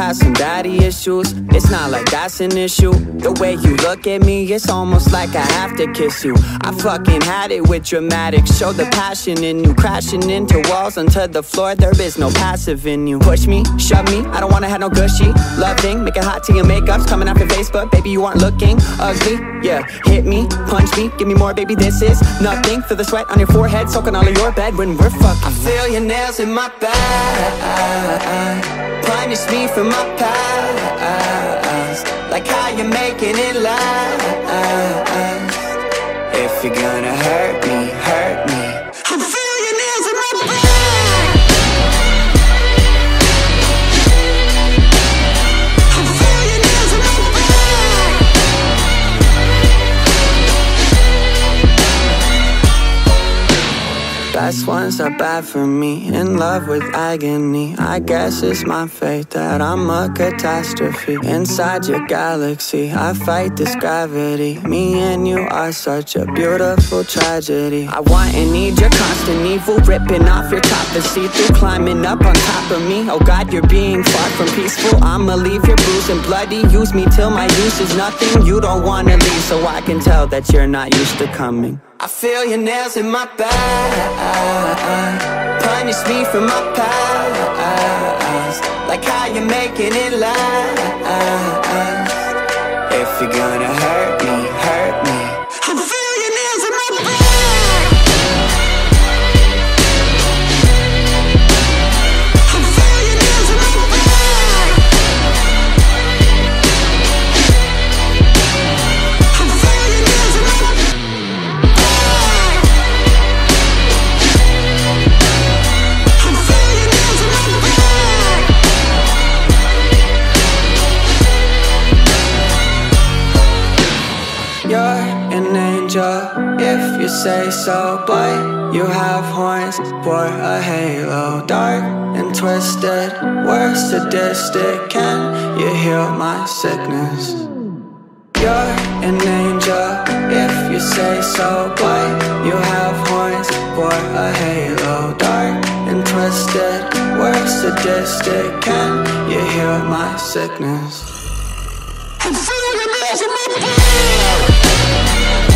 have some daddy issues. It's not like that's an issue. The way you look at me, it's almost like I have to kiss you. I fucking had it with dramatics. Show the passion in you. Crashing into walls, onto the floor. There is no passive in you. Push me, shove me, I don't wanna have no gushy loving. Make it hot till your makeup's coming off your face, but baby you aren't looking ugly. Yeah, hit me, punch me, give me more, baby this is nothing. Feel the sweat on your forehead, soaking all of your bed when we're fucking. I feel your nails in my back, punish me for my past, like how you're making it last. If you're gonna hurt me, hurt me. I feel your nails in my back. I feel your nails in my back. Best ones are bad for me, in love with agony. I guess it's my fate that I'm a catastrophe. Inside your galaxy, I fight this gravity. Me and you are such a beautiful tragedy. I want and need your constant evil, ripping off your top to see through, climbing up on top of me. Oh God, you're being far from peaceful. I'ma leave your bruised and bloody. Use me till my use is nothing. You don't wanna leave, so I can tell that you're not used to coming. I feel your nails in my back, punish me for my past, like how you're making it last. If you're gonna hurt me, hurt me. I feel your nails in my back. I feel your nails in my back. I feel your nails in my back. You're an angel, if you say so, but you have horns for a halo. Dark and twisted, we're sadistic. Can you heal my sickness? You're an angel, if you say so, but you have horns for a halo. Dark and twisted, we're sadistic. Can you heal my sickness? I'm feeling this in my blood.